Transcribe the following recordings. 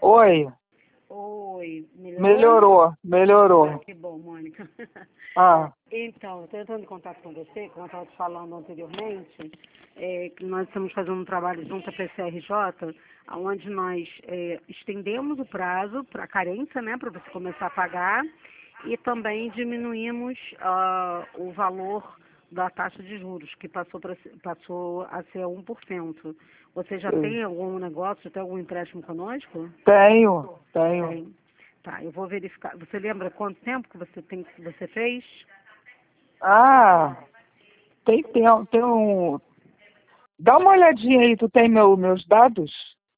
Oi, Oi, melhorou? melhorou. Que bom, Mônica. Ah, Então, estou entrando em contato com você, como eu estava te falando anteriormente, que nós estamos fazendo um trabalho junto à PCRJ, onde nós estendemos o prazo para a carência, né, para você começar a pagar, e também diminuímos o valor da taxa de juros, que passou a ser 1%. Você já sim. tem algum negócio, tem algum empréstimo conosco? Tenho. Tem. Tá, eu vou verificar. Você lembra quanto tempo que você fez? Ah, tem um... Dá uma olhadinha aí, tu tem meus dados?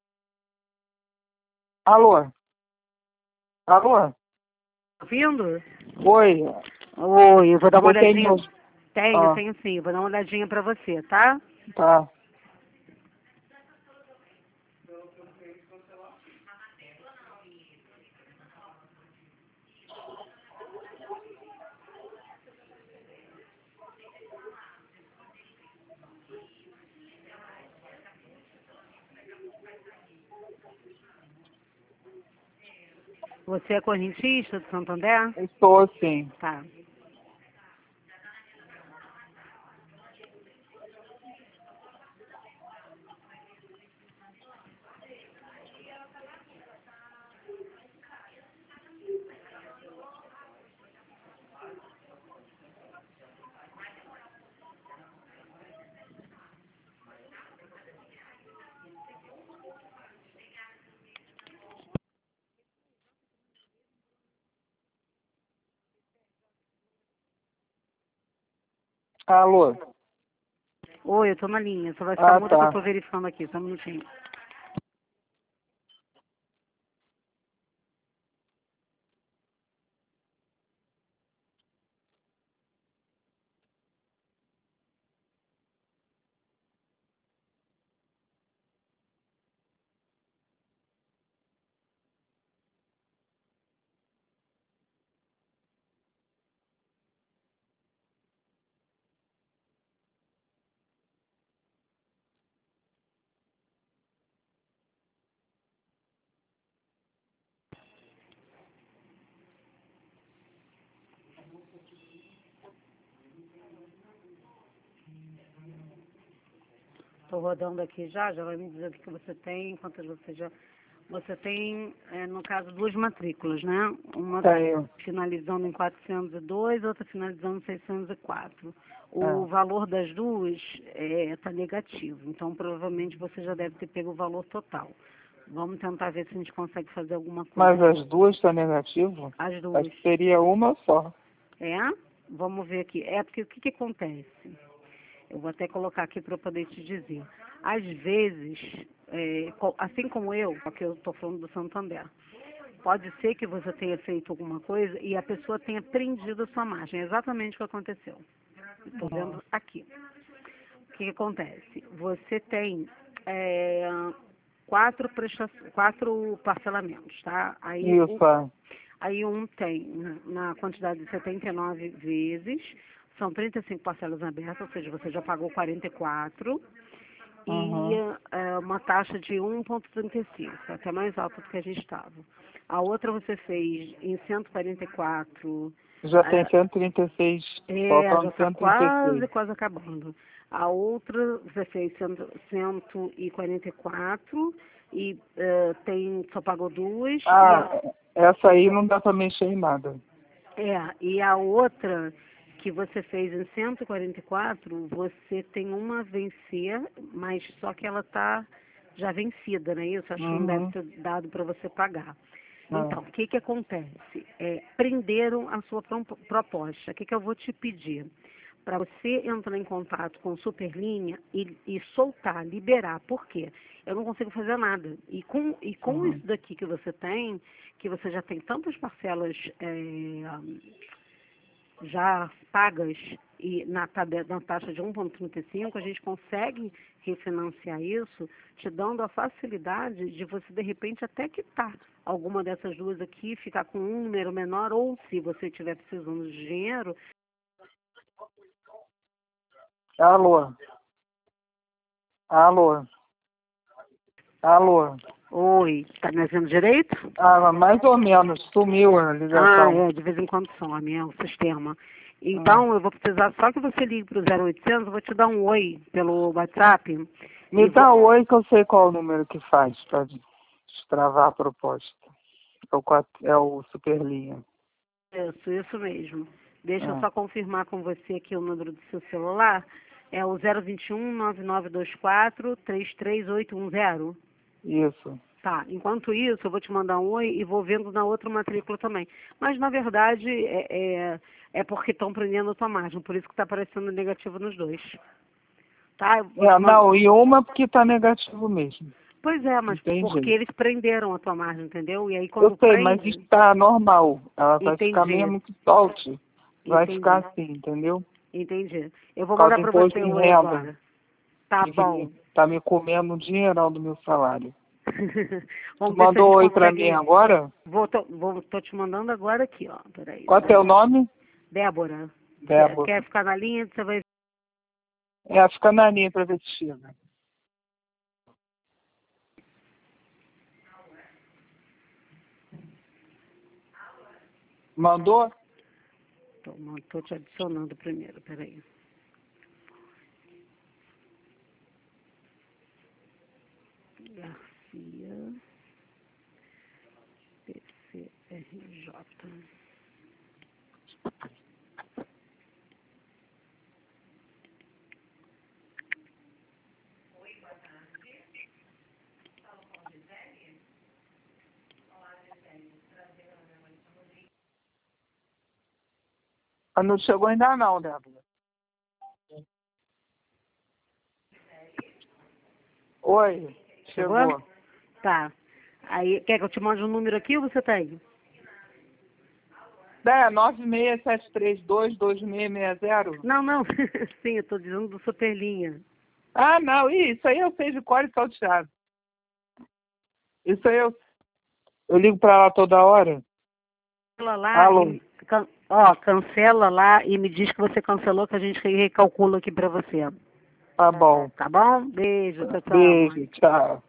Alô? Alô? Ouvindo? Oi, Oi, eu vou dar uma você tem olhadinha. meus... Tenho, Ah, tenho sim. Eu vou dar uma olhadinha pra você, tá? tá. Você é correntista do Santander? Estou sim. Tá. Alô? Oi, eu tô na linha. Só vai ficar Ah, muda que eu tá. tô verificando aqui, só um minutinho. Tô rodando aqui já vai me dizer o que que você tem, quantas você já... Você tem, no caso, duas matrículas, né? Uma Tenho. finalizando em 402, outra finalizando em 604. O É. valor das duas está negativo, então provavelmente você já deve ter pego o valor total. Vamos tentar ver se a gente consegue fazer alguma coisa Mas aqui. as duas estão negativo? As Acho duas. que seria uma só. É? Vamos ver aqui. É porque o que que acontece? Eu vou até colocar aqui para eu poder te dizer. Às vezes, assim como eu, porque eu estou falando do Santander, pode ser que você tenha feito alguma coisa e a pessoa tenha prendido a sua margem. É exatamente o que aconteceu. Estou vendo aqui. O que que acontece? Você tem quatro parcelamentos, tá? Isso, é. Aí um tem na quantidade de 79 vezes, são 35 parcelas abertas, ou seja, você já pagou 44 e Uhum. uma taxa de 1,35, até mais alta do que a gente estava. A outra você fez em 144, Já tem é, 136, faltando já está 136. quase acabando. A outra você fez 144 e só pagou duas. Ah, essa aí não dá para mexer em nada. E a outra que você fez em 144, você tem uma a vencer, mas só que ela está já vencida, não é isso? Acho que não deve Uhum. ter dado para você pagar. Então, É. o que que acontece? Prenderam a sua proposta. O que que eu vou te pedir? Para você entrar em contato com Superlinha e soltar, liberar. Por quê? Eu não consigo fazer nada. E com isso Uhum. daqui que você tem, que você já tem tantas parcelas já pagas e na taxa de 1,35, a gente consegue refinanciar isso, te dando a facilidade de você, de repente, até quitar alguma dessas duas aqui, ficar com um número menor, ou se você estiver precisando de dinheiro. Alô? Alô? Alô? Oi, tá me ouvindo direito? Ah, mais ou menos. Sumiu a ligação. De vez em quando some, é o sistema. Então, eu vou precisar só que você ligue para o 0800, eu vou te dar um oi pelo WhatsApp. Me e dá oi que eu sei qual o número que faz para destravar a proposta. É o Superlinha. Isso mesmo. Deixa eu Ah, só confirmar com você aqui o número do seu celular. É o 021 9924 33810. isso. Tá, enquanto isso, eu vou te mandar um oi e vou vendo na outra matrícula também. Mas, na verdade, é porque estão prendendo a tua margem, por isso que está aparecendo negativo nos dois. Tá? Eu vou te Não, e uma porque tá negativo mesmo. Pois é, mas Entendi. porque eles prenderam a tua margem, entendeu? E aí Eu quando sei, mas prende... está normal. Ela vai ficar Entendi, mesmo que solte. Vai ficar entendi, assim, entendeu? entendi. Eu Por vou causa mandar do para imposto você de o oi renda, agora. Tá bom. que tá me comendo um dinheirão do meu salário. Tu Vamos ver se a mandou gente oi pra mim consegue... agora? Tô te mandando agora aqui, ó. Peraí. Qual é teu nome? Débora. Débora. Quer ficar na linha? Você vai... Fica na linha pra ver se chega. Mandou? Tô te adicionando primeiro, peraí. Garcia, PCRJ. Ah, não chegou ainda não, Débora. Oi, chegou. Tá. Aí, quer que eu te mande um número aqui ou você tá aí? 967322660. Não, não. Sim, eu tô dizendo do Superlinha. Ah, não, isso aí eu sei de cor e salteado. Isso aí eu ligo pra lá toda hora. Cancela lá Alô? cancela lá e me diz que você cancelou que a gente recalcula aqui pra você. Tá bom. Tá bom? Beijo, tchau, tchau. Beijo, tchau.